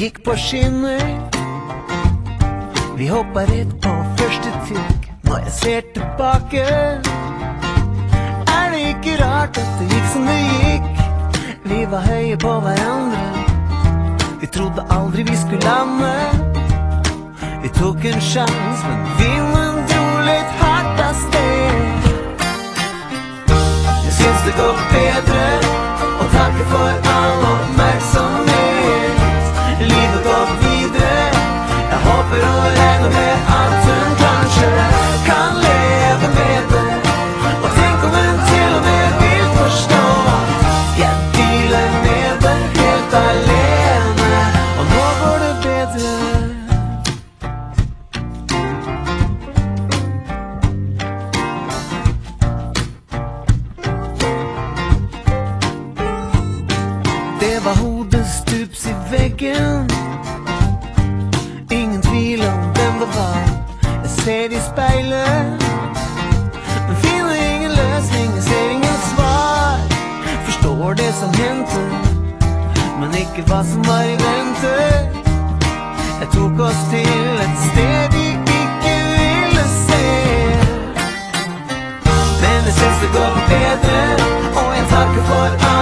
gikk på skinner. Vi hoppet rett på første tygg. Når jeg ser tilbake, det ikke rart at det gikk som det gikk. Vi var høye på hverandre. Vi trodde aldri vi skulle lande. Vi tok en sjans, men vinden dro litt hardt av sted. Jeg synes det går bedre å takke for all oppmerksomhet. Livet går videre. Jeg håper og regner med at hun kanskje kan leve med det. Og tenk om hun til og med vil forstå. Jeg dealer med det helt alene, og nå går det bedre. Det var hodet stups i veggen. Ingen tvil om hvem det var. Jeg ser i speilet, men finner ingen løsning. Jeg ser ingen svar. Forstår det som hendte, men ikke hva som var i vente. Jeg tok oss til et sted de ikke ville se. Men jeg synes det går bedre, og jeg takker for alt.